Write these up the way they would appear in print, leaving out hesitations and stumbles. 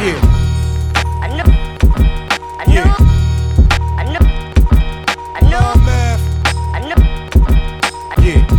Yeah. I know. I know. Yeah. I know. I know. Math. I know.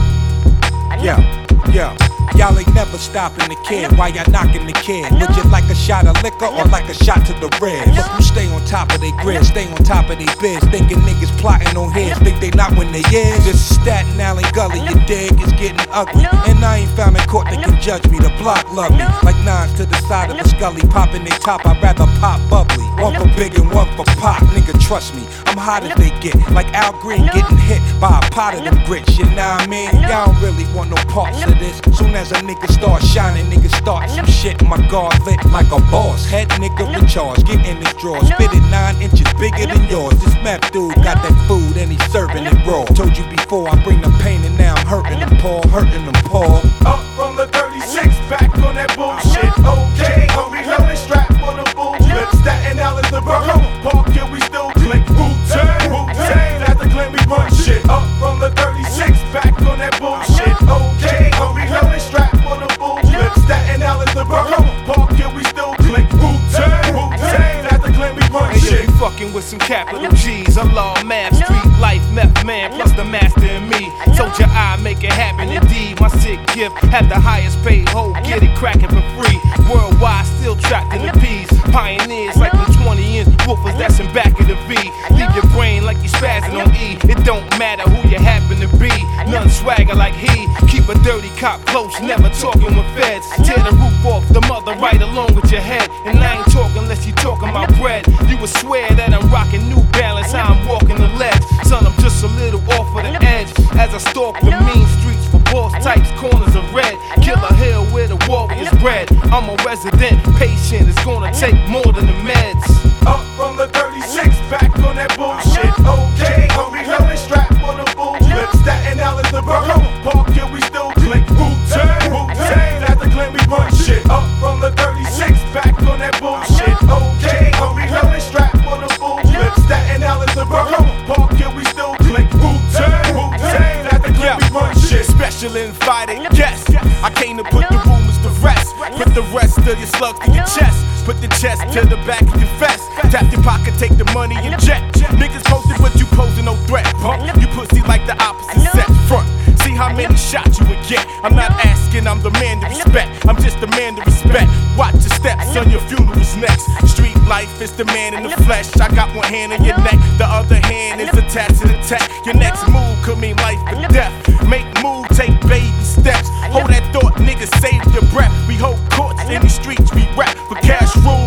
Yeah. Yeah. Yeah. Y'all ain't never stopping the kid while y'all knocking the kid. Would you like a shot of liquor or like a shot to the ribs? Look, you stay on top of they grid, stay on top of they biz. Thinking niggas plotting on heads, think they not when they is. This Staten Island gully, you dig, it's getting ugly. And I ain't found a court that can judge me. The block love me. Like nines to the side of the scully, popping they top, I'd rather pop bubbly. One for big and one for pop, nigga, trust me. I'm hot as they get, like Al Green getting hit by a pot of them grits. You know what I mean? Y'all don't really want no parts of this. Soon as a nigga start shining, nigga start some shit. My guard lit like a boss. Head nigga in charge, get in his drawers. Spit it 9 inches bigger than yours. This meth dude got that food and he's serving it raw. Told you before, I bring the pain and now I'm hurting them, Paul. Hurting them, Paul. Up from the 36, back on that bullshit. Okay, I'm reloading, strap for the bull clip. Staten Island, the borough. Park here, we still click. Wu-Tang, Wu-Tang, that's the claim we run shit. Up from the 36, back on that bullshit. Okay, I'm reloading, strap for the bull clip. Staten Island, the borough. Park here, we still click. Wu-Tang, Wu-Tang, that's the claim we run shit. You fucking with some capital G's. I'm law, math, street life, meth man, plus the master in me. Told you I make it happen indeed. My sick gift had the highest paid hoe. Get it cracking for free. Worldwide, still trapped in the P's. Pioneers like the 20-inch woofers that's in back of the V. Leave your brain like you spazzing on E. It don't matter who you happen to be. None swagger like he. Keep a dirty cop close, never talking with feds. Tear the roof off the mother right along with your head. And I ain't talking unless you talking my bread. You would swear that I'm rocking New Balance, how I'm walking the ledge. Son, I'm just a little off of the edge as I stalk the mean streets for boss types, corners of red. Killer Hill where the warriors bred. I'm a resident, patient, it's gonna take more than the meds. Up from the 36, back on that bullshit. Okay, I'm reloading, strap for the bull clip. Staten Island, the borough. Park here, we still click. Wu-Tang, Wu-Tang, that's the claim we run shit. Up from the 36, back on that bullshit. Okay, I'm reloading, strap for the bull clip. Staten Island, the borough. Park here, we still click. Wu-Tang, Wu-Tang, that's the claim we run shit. Special invited guest. I came to put the rumors to rest. Put the rest of your slugs to your chest. Put the chest to the back of your vest. Tap your pocket, take the money and jet. Niggas posted, but you posing no threat, punk. You pussy like the opposite sex. Front. See how many shots you would get. I'm not asking, I'm the man to respect. I'm just the man to respect. Watch your steps, son, your funeral's next. Street life is the man in the flesh. I got one hand on your neck, the other hand is attached to the tech. Your next move could mean life or death. Make move, take baby steps. Hold that thought, nigga, save your breath. We hold courts in these streets, we rap for cash rules.